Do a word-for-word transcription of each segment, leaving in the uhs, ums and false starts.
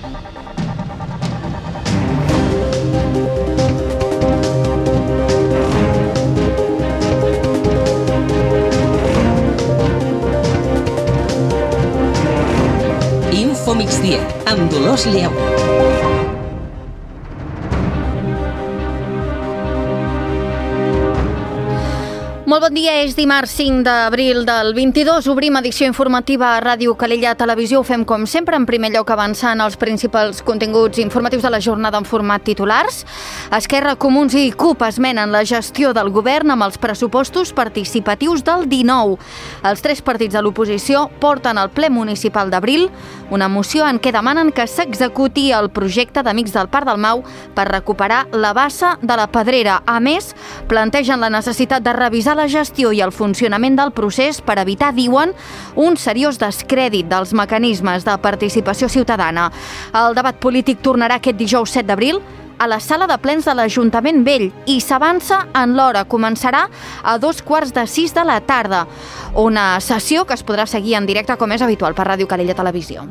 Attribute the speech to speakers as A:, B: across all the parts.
A: Info Migdia, amb Dolors Lleó.
B: Molt bon dia, és dimarts cinc d'abril del vint-i-dos. Obrim edició informativa a Ràdio Calella Televisió. Ho fem com sempre, en primer lloc avançant els principals continguts informatius de la jornada en format titulars. Esquerra, Comuns i CUP esmenen la gestió del govern amb els pressupostos participatius del dinou. Els tres partits de l'oposició porten al ple municipal d'abril una moció en què demanen que s'executi el projecte d'Amics del Parc del Mau per recuperar la bassa de la Pedrera. A més, plantegen la necessitat de revisar la gestió i el funcionament del procés per evitar, diuen, un seriós descrèdit dels mecanismes de participació ciutadana. El debat polític tornarà aquest dijous set d'abril a la sala de plens de l'Ajuntament Vell i s'avança en l'hora. Començarà a dos quarts de sis de la tarda. Una sessió que es podrà seguir en directe, com és habitual, per Ràdio Calella Televisió.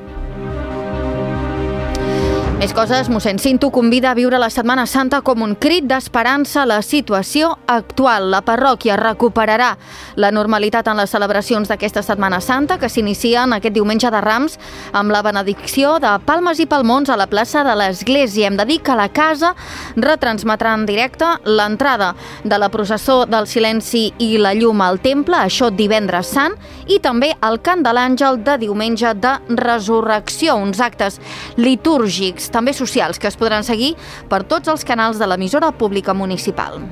B: Més coses, mossèn Cinto convida a viure la Setmana Santa com un crit d'esperança a la situació actual. La parròquia recuperarà la normalitat en les celebracions d'aquesta Setmana Santa, que s'inicien aquest diumenge de Rams amb la benedicció de palmes i palmons a la plaça de l'Església. Hem de dir que la casa retransmetrà en directe l'entrada de la processó del silenci i la llum al temple, això divendres sant, i també el cant de l'àngel de diumenge de resurrecció, uns actes litúrgics també socials que es podran seguir per tots els canals de l'emissora pública municipal.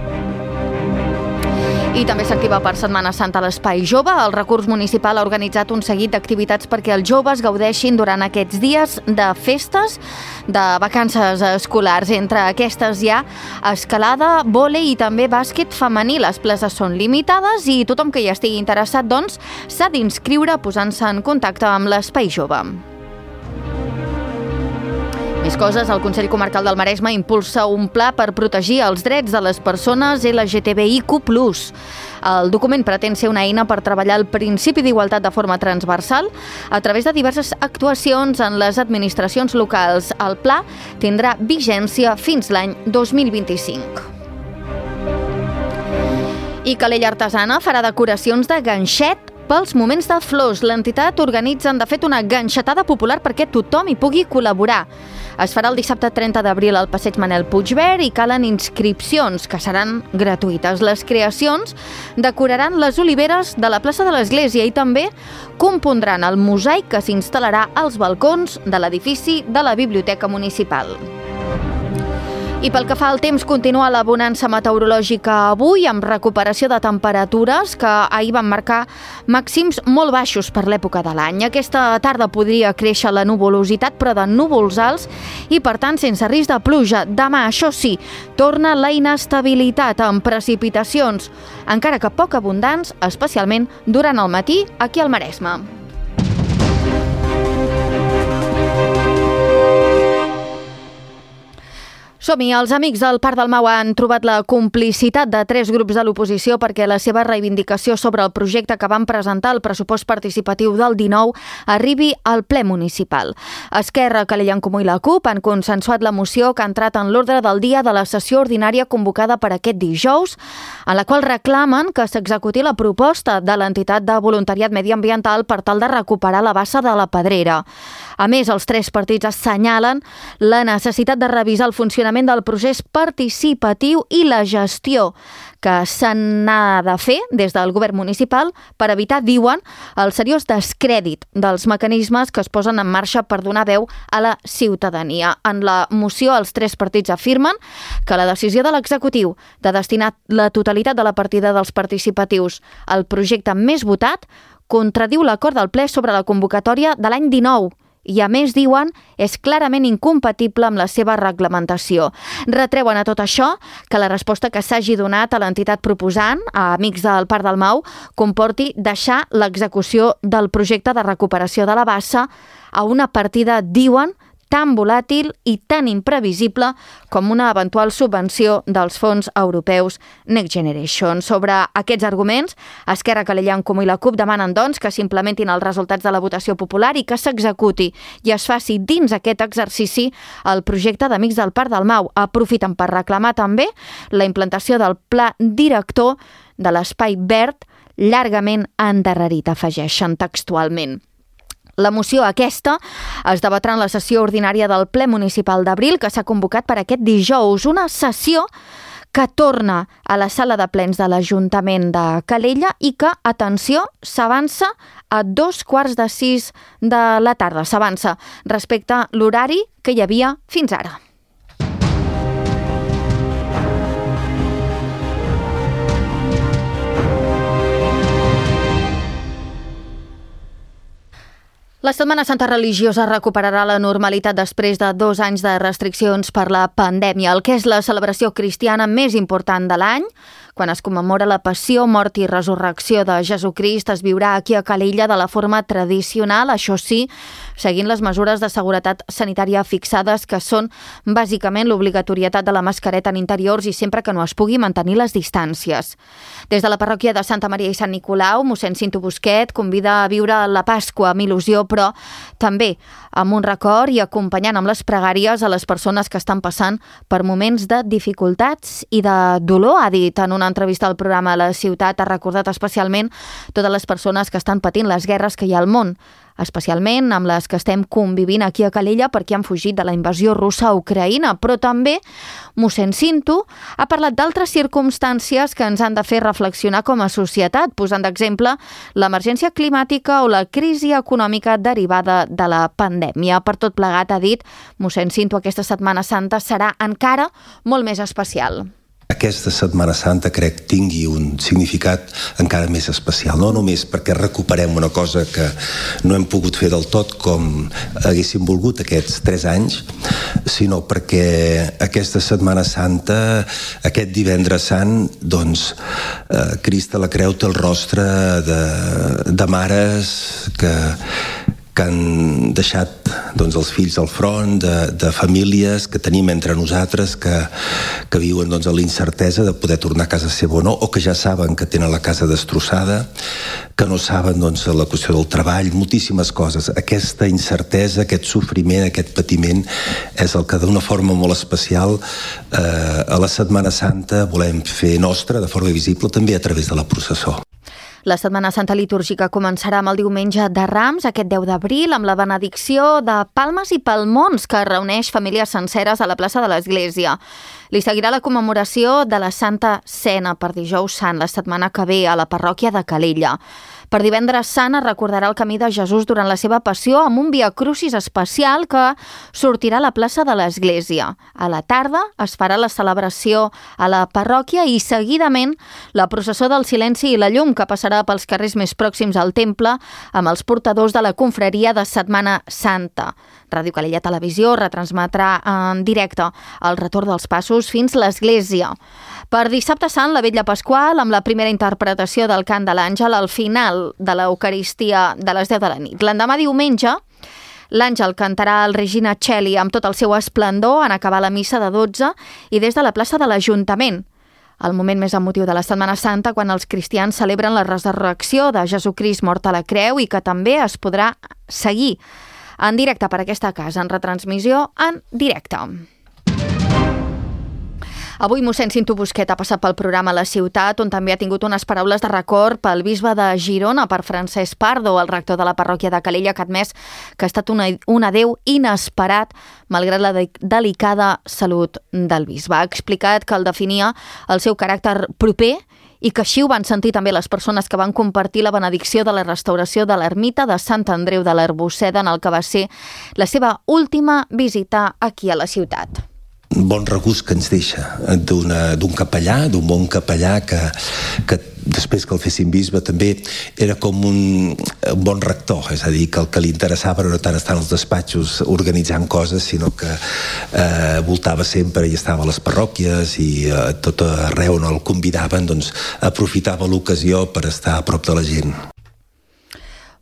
B: I també s'activa per Setmana Santa l'Espai Jove. El recurs municipal ha organitzat un seguit d'activitats perquè els joves gaudeixin durant aquests dies de festes, de vacances escolars. Entre aquestes hi ha escalada, vòlei i també bàsquet femení. Les places són limitades i tothom que hi estigui interessat, doncs, s'ha d'inscriure posant-se en contacte amb l'Espai Jove. Més coses, el Consell Comarcal del Maresme impulsa un pla per protegir els drets de les persones L G T B I Q plus. El document pretén ser una eina per treballar el principi d'igualtat de forma transversal a través de diverses actuacions en les administracions locals. El pla tindrà vigència fins l'any dos mil vint-i-cinc. I Calella Artesana farà decoracions de ganxet pels moments de flors. L'entitat organitza, de fet, una ganxetada popular perquè tothom hi pugui col·laborar. Es farà el dissabte trenta d'abril al passeig Manel Puigverd i calen inscripcions, que seran gratuïtes. Les creacions decoraran les oliveres de la plaça de l'Església i també compondran el mosaic que s'instal·larà als balcons de l'edifici de la Biblioteca Municipal. I pel que fa al temps, continua la bonança meteorològica avui, amb recuperació de temperatures que ahir van marcar màxims molt baixos per l'època de l'any. Aquesta tarda podria créixer la nuvolositat, però de núvols alts i, per tant, sense risc de pluja. Demà, això sí, torna la inestabilitat amb precipitacions, encara que poc abundants, especialment durant el matí aquí al Maresme. Som-hi, els Amics del Parc del Mau han trobat la complicitat de tres grups de l'oposició perquè la seva reivindicació sobre el projecte que van presentar al pressupost participatiu del dinou arribi al ple municipal. Esquerra, Calella en Comú i la CUP han consensuat la moció que ha entrat en l'ordre del dia de la sessió ordinària convocada per aquest dijous, en la qual reclamen que s'executi la proposta de l'entitat de voluntariat mediambiental per tal de recuperar la bassa de la Pedrera. A més, els tres partits assenyalen la necessitat de revisar el funcionament del procés participatiu i la gestió que se n'ha de fer des del govern municipal per evitar, diuen, el seriós descrèdit dels mecanismes que es posen en marxa per donar veu a la ciutadania. En la moció, els tres partits afirmen que la decisió de l'executiu de destinar la totalitat de la partida dels participatius al projecte més votat contradiu l'acord del ple sobre la convocatòria de l'any dinou, i a més, diuen, és clarament incompatible amb la seva reglamentació. Retreuen a tot això que la resposta que s'hagi donat a l'entitat proposant, a Amics del Parc del Mau, comporti deixar l'execució del projecte de recuperació de la bassa a una partida, diuen, tan volàtil i tan imprevisible com una eventual subvenció dels fons europeus Next Generation. Sobre aquests arguments, Esquerra, Calella, En Comú i la CUP demanen, doncs, que s'implementin els resultats de la votació popular i que s'executi i es faci dins aquest exercici el projecte d'Amics del Parc del Mau. Aprofiten per reclamar també la implantació del pla director de l'espai verd llargament endarrerit, afegeixen textualment. La moció aquesta es debatrà en la sessió ordinària del ple municipal d'abril que s'ha convocat per aquest dijous, una sessió que torna a la sala de plens de l'Ajuntament de Calella i que, atenció, s'avança a dos quarts de sis de la tarda. S'avança respecte a l'horari que hi havia fins ara. La Setmana Santa religiosa recuperarà la normalitat després de dos anys de restriccions per la pandèmia, el que és la celebració cristiana més important de l'any. Quan es commemora la passió, mort i resurrecció de Jesucrist, es viurà aquí a Calella de la forma tradicional, això sí, seguint les mesures de seguretat sanitària fixades, que són bàsicament l'obligatorietat de la mascareta en interiors i sempre que no es pugui mantenir les distàncies. Des de la parròquia de Santa Maria i Sant Nicolau, mossèn Cinto Busquet convida a viure la Pasqua amb il·lusió, però també amb un record i acompanyant amb les pregàries a les persones que estan passant per moments de dificultats i de dolor. Ha dit en una entrevista al programa La Ciutat, ha recordat especialment totes les persones que estan patint les guerres que hi ha al món, especialment amb les que estem convivint aquí a Calella perquè han fugit de la invasió russa a Ucraïna, però també mossèn Cinto ha parlat d'altres circumstàncies que ens han de fer reflexionar com a societat, posant d'exemple l'emergència climàtica o la crisi econòmica derivada de la pandèmia. Per tot plegat, ha dit mossèn Cinto, aquesta Setmana Santa serà encara molt més especial.
C: Aquesta Setmana Santa crec tingui un significat encara més especial, no només perquè recuperem una cosa que no hem pogut fer del tot com haguéssim volgut aquests tres anys, sinó perquè aquesta Setmana Santa, aquest divendres sant, doncs, eh, Crist a la creu té el rostre de, de mares que que han deixat doncs, els fills al front, de, de famílies que tenim entre nosaltres que, que viuen doncs, a l'incertesa de poder tornar a casa seva o no, o que ja saben que tenen la casa destrossada, que no saben doncs, la qüestió del treball, moltíssimes coses. Aquesta incertesa, aquest sofriment, aquest patiment és el que d'una forma molt especial eh, a la Setmana Santa volem fer nostra de forma visible també a través de la processó.
B: La Setmana Santa litúrgica començarà amb el diumenge de Rams, aquest deu d'abril, amb la benedicció de palmes i palmons que reuneix famílies senceres a la plaça de l'Església. Li seguirà la commemoració de la Santa Cena per dijous sant, la setmana que ve, a la parròquia de Calella. Per divendres sant es recordarà el camí de Jesús durant la seva passió amb un Via Crucis especial que sortirà a la plaça de l'Església. A la tarda es farà la celebració a la parròquia i seguidament la processó del silenci i la llum que passarà pels carrers més pròxims al temple amb els portadors de la confraria de Setmana Santa. Ràdio Calella Televisió retransmetrà en directe el retorn dels passos fins l'Església. Per dissabte sant, la Vetlla Pasqual, amb la primera interpretació del Cant de l'Àngel al final de l'Eucaristia de les deu de la nit. L'endemà diumenge, l'Àngel cantarà el Regina Coeli amb tot el seu esplendor en acabar la missa de dotze i des de la plaça de l'Ajuntament. El moment més emotiu de la Setmana Santa, quan els cristians celebren la resurrecció de Jesucrist mort a la creu i que també es podrà seguir en directe per aquesta casa, en retransmissió en directe. Avui mossèn Cinto Busquet ha passat pel programa La Ciutat, on també ha tingut unes paraules de record pel bisbe de Girona, per Francesc Pardo, el rector de la parròquia de Calella, que ha admès que ha estat una, un adéu inesperat, malgrat la de, delicada salut del bisbe. Ha explicat que el definia el seu caràcter proper i que així ho van sentir també les persones que van compartir la benedicció de la restauració de l'ermita de Sant Andreu de l'Arboçeda, en el que va ser la seva última visita aquí a la ciutat.
C: Un bon regust que ens deixa d'un capellà, d'un bon capellà que, que després que el fessin bisbe també era com un, un bon rector, és a dir, que el que li interessava no tant estar als despatxos organitzant coses, sinó que eh, voltava sempre i estava a les parròquies i eh, tot arreu on el convidaven, doncs aprofitava l'ocasió per estar a prop de la gent.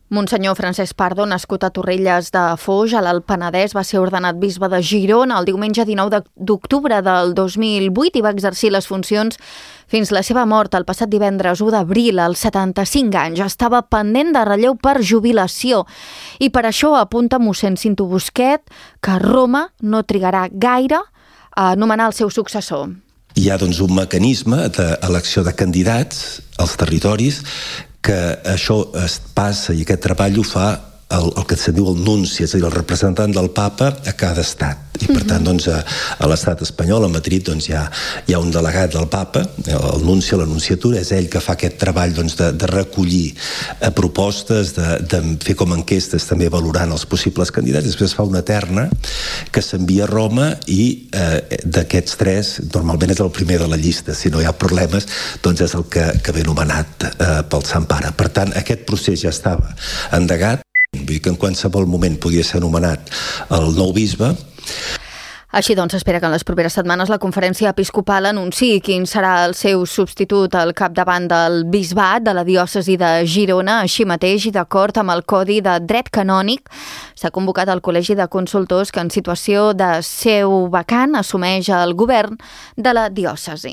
B: Monsenyor Francesc Pardo, nascut a Torrelles de Foix, a l'Alt Penedès, va ser ordenat bisbe de Girona el diumenge dinou d'octubre del dos mil vuit i va exercir les funcions fins la seva mort el passat divendres u d'abril, als setanta-cinc anys. Estava pendent de relleu per jubilació i per això apunta mossèn Cinto Busquet que Roma no trigarà gaire a nomenar el seu successor.
C: Hi ha doncs, un mecanisme d'elecció de candidats als territoris que això es passa i aquest treball ho fa el, el que se'n diu el nunci, és a dir, el representant del papa a cada estat. I per tant, doncs, a, a l'estat espanyol, a Madrid, doncs, hi, ha, hi ha un delegat del papa, el nunci, la nunciatura, és ell que fa aquest treball doncs, de, de recollir eh, propostes, de, de fer com enquestes també valorant els possibles candidats. Després fa una terna que s'envia a Roma i eh, d'aquests tres, normalment és el primer de la llista. Si no hi ha problemes, doncs és el que, que ve nomenat eh, pel Sant Pare. Per tant, aquest procés ja estava endegat. Vull dir que en qualsevol moment podia ser nomenat el nou bisbe.
B: Així doncs, s'espera que en les properes setmanes la Conferència Episcopal anunciï quin serà el seu substitut al capdavant del bisbat de la diòcesi de Girona. Així mateix, i d'acord amb el Codi de Dret Canònic, s'ha convocat el Col·legi de Consultors que en situació de seu vacant assumeix el govern de la diòcesi.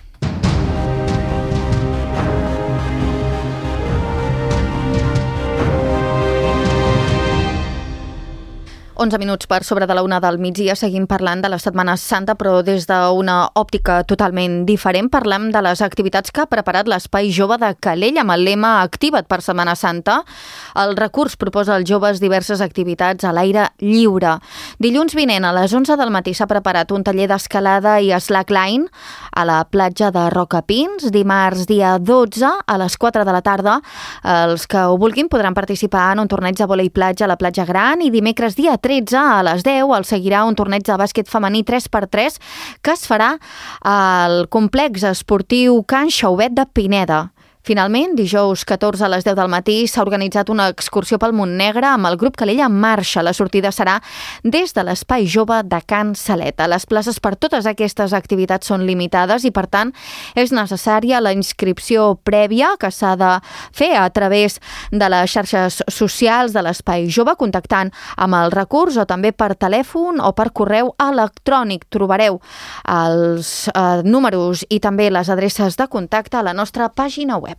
B: onze minuts per sobre de la una del migdia, seguim parlant de la Setmana Santa, però des d'una òptica totalment diferent. Parlem de les activitats que ha preparat l'Espai Jove de Calella amb el lema Activa't per Setmana Santa. El recurs proposa als joves diverses activitats a l'aire lliure. Dilluns vinent a les onze del matí s'ha preparat un taller d'escalada i slackline a la platja de Rocapins. Dimarts, dia dotze, a les quatre de la tarda, els que ho vulguin podran participar en un torneig de vòlei platja a la platja Gran, i dimecres, dia tretze, a les deu, el seguirà un torneig de bàsquet femení tres per tres que es farà al complex esportiu Can Xauvet de Pineda. Finalment, dijous catorze a les deu del matí s'ha organitzat una excursió pel Montnegre amb el grup Calella en marxa. La sortida serà des de l'Espai Jove de Can Saleta. Les places per totes aquestes activitats són limitades i, per tant, és necessària la inscripció prèvia que s'ha de fer a través de les xarxes socials de l'Espai Jove, contactant amb el recurs o també per telèfon o per correu electrònic. Trobareu els eh, números i també les adreces de contacte a la nostra pàgina web.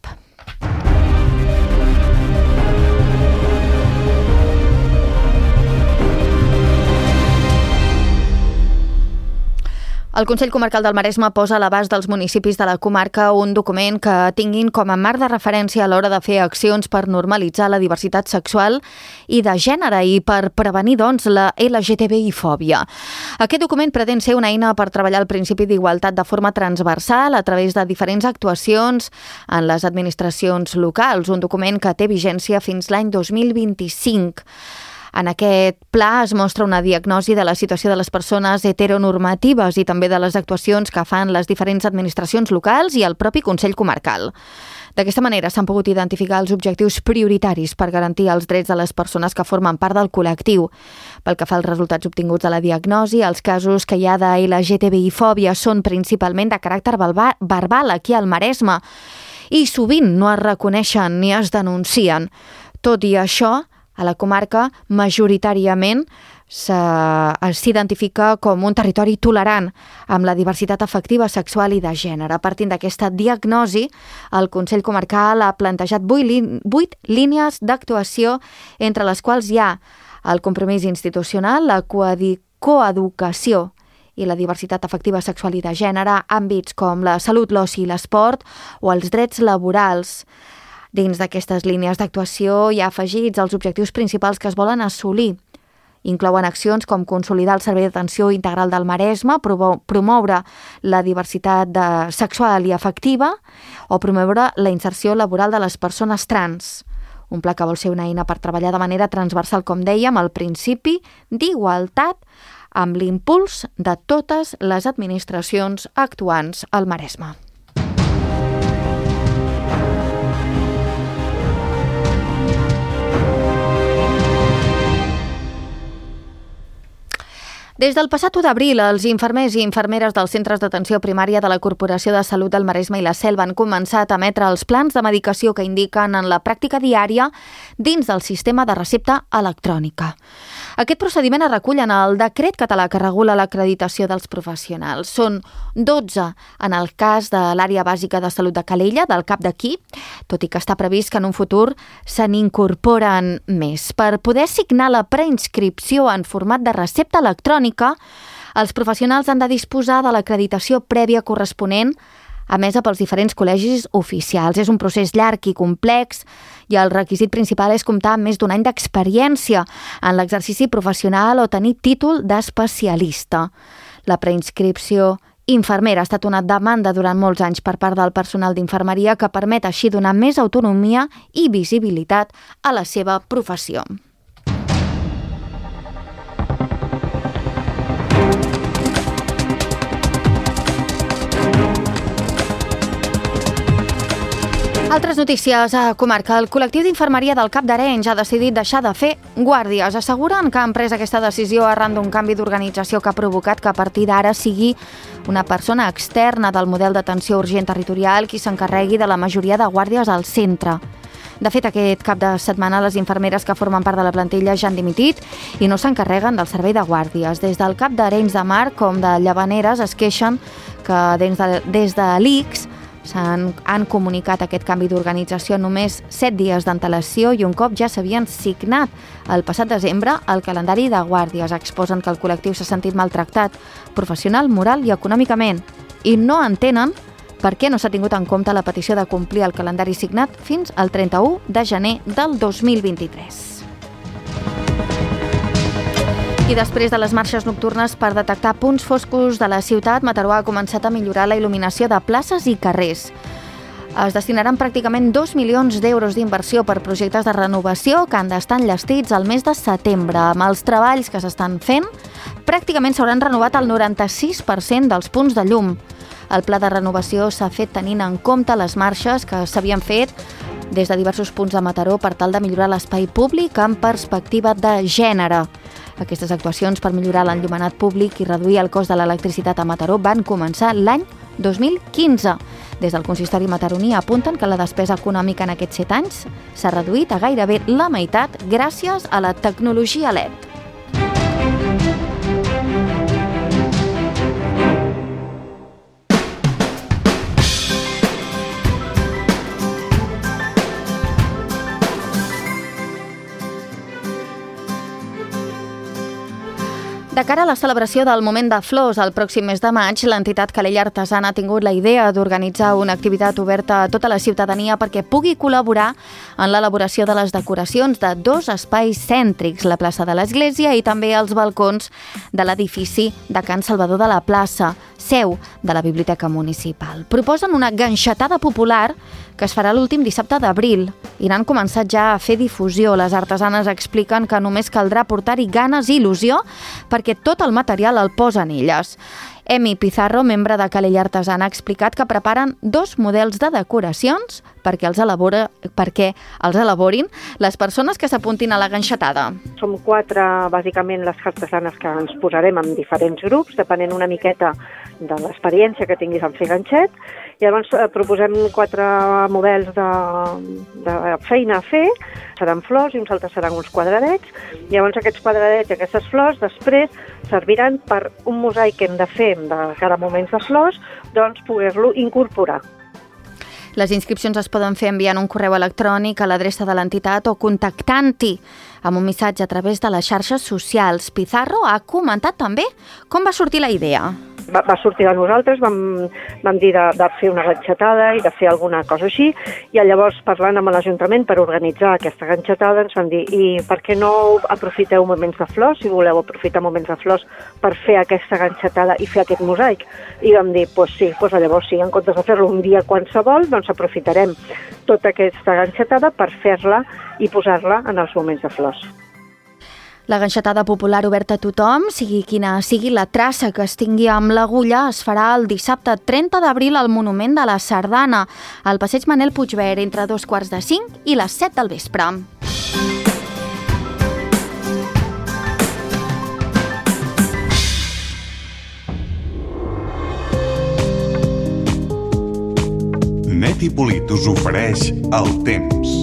B: El Consell Comarcal del Maresme posa a l'abast dels municipis de la comarca un document que tinguin com a marc de referència a l'hora de fer accions per normalitzar la diversitat sexual i de gènere i per prevenir, doncs, la L G T B I-fòbia. Aquest document pretén ser una eina per treballar el principi d'igualtat de forma transversal a través de diferents actuacions en les administracions locals, un document que té vigència fins l'any dos mil vint-i-cinc. En aquest pla es mostra una diagnosi de la situació de les persones heteronormatives i també de les actuacions que fan les diferents administracions locals i el propi Consell Comarcal. D'aquesta manera s'han pogut identificar els objectius prioritaris per garantir els drets de les persones que formen part del col·lectiu. Pel que fa als resultats obtinguts de la diagnosi, els casos que hi ha de L G T B I-fòbia són principalment de caràcter verbal aquí al Maresme i sovint no es reconeixen ni es denuncien. Tot i això, a la comarca, majoritàriament, s'identifica com un territori tolerant amb la diversitat afectiva, sexual i de gènere. Partint d'aquesta diagnosi, el Consell Comarcal ha plantejat vuit línies d'actuació, entre les quals hi ha el compromís institucional, la coeducació i la diversitat afectiva, sexual i de gènere, àmbits com la salut, l'oci i l'esport o els drets laborals. Dins d'aquestes línies d'actuació hi ha afegits els objectius principals que es volen assolir. Inclouen accions com consolidar el servei d'atenció integral del Maresme, promoure la diversitat sexual i afectiva o promoure la inserció laboral de les persones trans. Un pla que vol ser una eina per treballar de manera transversal, com dèiem, el principi d'igualtat amb l'impuls de totes les administracions actuants al Maresme. Des del passat u d'abril, els infermers i infermeres dels centres d'atenció primària de la Corporació de Salut del Maresme i la Selva han començat a emetre els plans de medicació que indiquen en la pràctica diària dins del sistema de recepta electrònica. Aquest procediment es recull en el decret català que regula l'acreditació dels professionals. Són dotze en el cas de l'àrea bàsica de salut de Calella, del cap d'aquí, tot i que està previst que en un futur se n'incorporen més. Per poder signar la preinscripció en format de recepta electrònica, els professionals han de disposar de l'acreditació prèvia corresponent emesa pels diferents col·legis oficials. És un procés llarg i complex i el requisit principal és comptar amb més d'un any d'experiència en l'exercici professional o tenir títol d'especialista. La preinscripció infermera ha estat una demanda durant molts anys per part del personal d'infermeria que permet així donar més autonomia i visibilitat a la seva professió. Altres notícies a comarca. El col·lectiu d'infermeria del Cap d'Arenys ha decidit deixar de fer guàrdies. Asseguren que han pres aquesta decisió arran d'un canvi d'organització que ha provocat que a partir d'ara sigui una persona externa del model d'atenció urgent territorial qui s'encarregui de la majoria de guàrdies al centre. De fet, aquest cap de setmana les infermeres que formen part de la plantilla ja han dimitit i no s'encarreguen del servei de guàrdies. Des del Cap d'Arenys de Mar com de Llavaneres es queixen que des de, des de l'I C S s'han han comunicat aquest canvi d'organització només set dies d'antelació i un cop ja s'havien signat el passat desembre el calendari de guàrdies. Exposen que el col·lectiu s'ha sentit maltractat professional, moral i econòmicament i no entenen per què no s'ha tingut en compte la petició de complir el calendari signat fins al trenta-u de gener del dos mil vint-i-tres. I després de les marxes nocturnes per detectar punts foscos de la ciutat, Mataró ha començat a millorar la il·luminació de places i carrers. Es destinaran pràcticament dos milions d'euros d'inversió per projectes de renovació que han d'estar enllestits al mes de setembre. Amb els treballs que s'estan fent, pràcticament s'hauran renovat el noranta-sis per cent dels punts de llum. El pla de renovació s'ha fet tenint en compte les marxes que s'havien fet des de diversos punts de Mataró per tal de millorar l'espai públic en perspectiva de gènere. Aquestes actuacions per millorar l'enllumenat públic i reduir el cost de l'electricitat a Mataró van començar l'any dos mil quinze. Des del consistori mataroní apunten que la despesa econòmica en aquests set anys s'ha reduït a gairebé la meitat gràcies a la tecnologia L E D. De cara a la celebració del Moment de Flors el pròxim mes de maig, l'entitat Calella Artesana ha tingut la idea d'organitzar una activitat oberta a tota la ciutadania perquè pugui col·laborar en l'elaboració de les decoracions de dos espais cèntrics, la plaça de l'Església i també els balcons de l'edifici de Can Salvador de la Plaça, seu de la Biblioteca Municipal. Proposen una ganxetada popular que es farà l'últim dissabte d'abril i n'han començat ja a fer difusió. Les artesanes expliquen que només caldrà portar-hi ganes i il·lusió perquè tot el material el posen elles. Emi Pizarro, membre de Calella Artesana, ha explicat que preparen dos models de decoracions perquè els, elabora, perquè els elaborin les persones que s'apuntin a la ganxetada.
D: Som quatre, bàsicament, les artesanes que ens posarem en diferents grups, depenent una miqueta de l'experiència que tinguis en fer ganxet. I llavors eh, proposem quatre models de, de feina a fer, seran flors i uns altres seran uns quadradets. I llavors aquests quadradets i aquestes flors després serviran per un mosaic que hem de fer de cada moments de flors, doncs poder-lo incorporar.
B: Les inscripcions es poden fer enviant un correu electrònic a l'adreça de l'entitat o contactant-hi amb un missatge a través de les xarxes socials. Pizarro ha comentat també com va sortir la idea.
D: Va, va sortir de nosaltres, vam, vam dir de, de fer una ganxetada i de fer alguna cosa així, i llavors parlant amb l'Ajuntament per organitzar aquesta ganxetada ens van dir, i per què no aprofiteu moments de flors, si voleu aprofitar moments de flors per fer aquesta ganxetada i fer aquest mosaic? I vam dir, doncs sí, doncs llavors sí, en comptes de fer-lo un dia qualsevol, doncs aprofitarem tota aquesta ganxetada per fer-la i posar-la en els moments de flors.
B: La ganxetada popular oberta a tothom, sigui quina sigui la traça que es tingui amb l'agulla, es farà el dissabte trenta d'abril al Monument de la Sardana, al passeig Manel Puigverd, entre dos quarts de cinc i les set del vespre.
E: Net i Polit us ofereix el temps.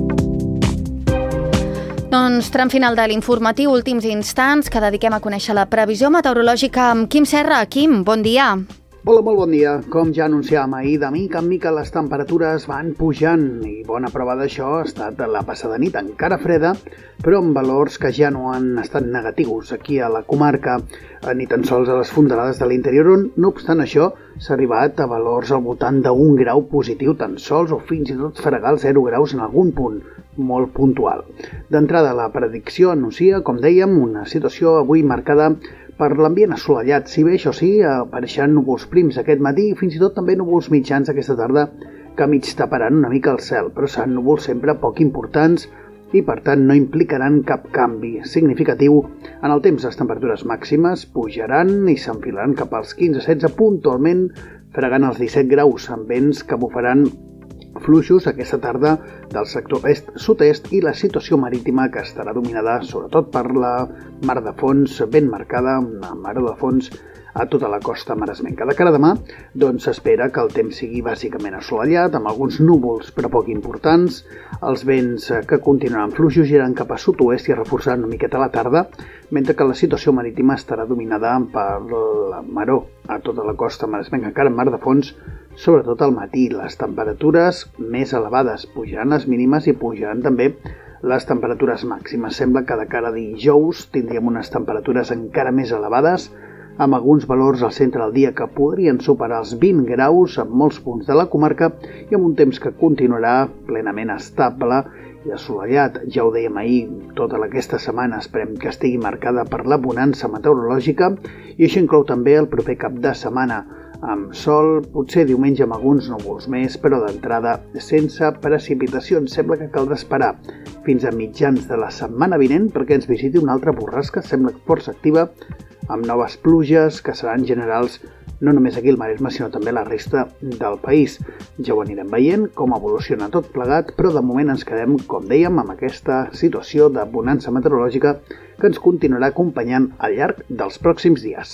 B: Doncs tram final de l'informatiu, últims instants que dediquem a conèixer la previsió meteorològica amb Quim Serra. Quim, bon dia.
F: Hola, molt bon dia. Com ja anunciàvem ahir, de mica en mica les temperatures van pujant i bona prova d'això ha estat la passada nit, encara freda, però amb valors que ja no han estat negatius aquí a la comarca, ni tan sols a les fondalades de l'interior, on, no obstant això, s'ha arribat a valors al voltant d'un grau positiu tan sols o fins i tot fregar els zero graus en algun punt molt puntual. D'entrada, la predicció anuncia, com dèiem, una situació avui marcada per l'ambient assolellat, si bé això sí, apareixen núvols prims aquest matí i fins i tot també núvols mitjans aquesta tarda que mig taparan una mica el cel, però seran núvols sempre poc importants i per tant no implicaran cap canvi significatiu en el temps. Les temperatures màximes pujaran i s'enfilaran cap als quinze setze puntualment, fregant els disset graus amb vents que bufaran fluixos aquesta tarda del sector est-sud-est i la situació marítima que estarà dominada sobretot per la mar de fons ben marcada, una mar de fons a tota la costa maresmenca. De cara a demà, doncs s'espera que el temps sigui bàsicament assolellat, amb alguns núvols però poc importants. Els vents que continuaran fluixos giran cap a sud-oest i reforçaran una miqueta a la tarda, mentre que la situació marítima estarà dominada per la maró a tota la costa maresmenca, encara en mar de fons, sobretot al matí. Les temperatures més elevades pujaran les mínimes i pujaran també les temperatures màximes. Sembla que de cara a dijous tindríem unes temperatures encara més elevades, amb alguns valors al centre del dia que podrien superar els vint graus en molts punts de la comarca i amb un temps que continuarà plenament estable i assolellat. Ja ho dèiem ahir, tota aquesta setmana esperem que estigui marcada per la bonança meteorològica i això inclou també el proper cap de setmana amb sol, potser diumenge amb alguns núvols més, però d'entrada sense precipitacions. Sembla que caldrà esperar fins a mitjans de la setmana vinent perquè ens visiti una altra borrasca, sembla força activa, amb noves pluges que seran generals no només aquí al Maresme, sinó també a la resta del país. Ja ho anirem veient, com evoluciona tot plegat, però de moment ens quedem, com dèiem, amb aquesta situació de bonança meteorològica que ens continuarà acompanyant al llarg dels pròxims dies.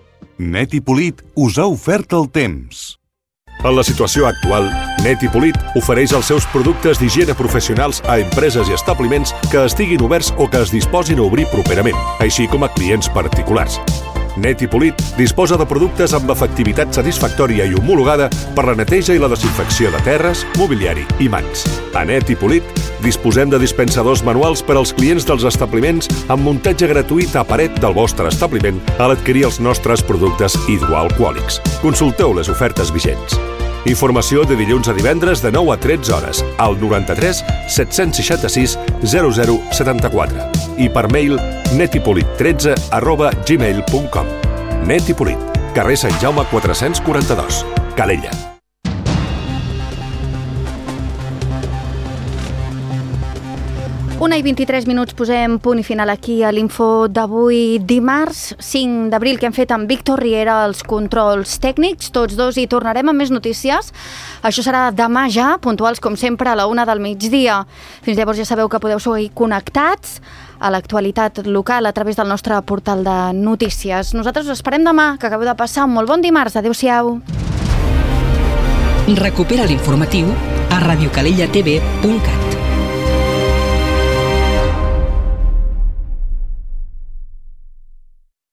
E: Net i Polit us ha ofert el temps.
G: En la situació actual, Net i Polit ofereix els seus productes d'higiene professionals a empreses i establiments que estiguin oberts o que es disposin a obrir properament, així com a clients particulars. Net i Polit disposa de productes amb efectivitat satisfactòria i homologada per la neteja i la desinfecció de terres, mobiliari i mans. A Net i Polit disposem de dispensadors manuals per als clients dels establiments amb muntatge gratuït a paret del vostre establiment a l'adquirir els nostres productes hidroalcohòlics. Consulteu les ofertes vigents. Informació de dilluns a divendres de nou a tretze hores al noranta-tres set-cents seixanta-sis zero zero setanta-quatre i per mail netipolit tretze arroba gmail punt com. Net i Polit, carrer Sant Jaume quatre-cents quaranta-dos, Calella.
B: Una i vint-i-tres minuts, posem punt i final aquí a l'info d'avui dimarts cinc d'abril que hem fet amb Víctor Riera als controls tècnics, tots dos, i tornarem amb més notícies. Això serà demà ja, puntuals com sempre a la una del migdia. Fins llavors ja sabeu que podeu seguir connectats a l'actualitat local a través del nostre portal de notícies. Nosaltres us esperem demà, que acabeu de passar un molt bon dimarts. Adéu-siau.
A: Recupera l'informatiu a radiocalellatv punt cat.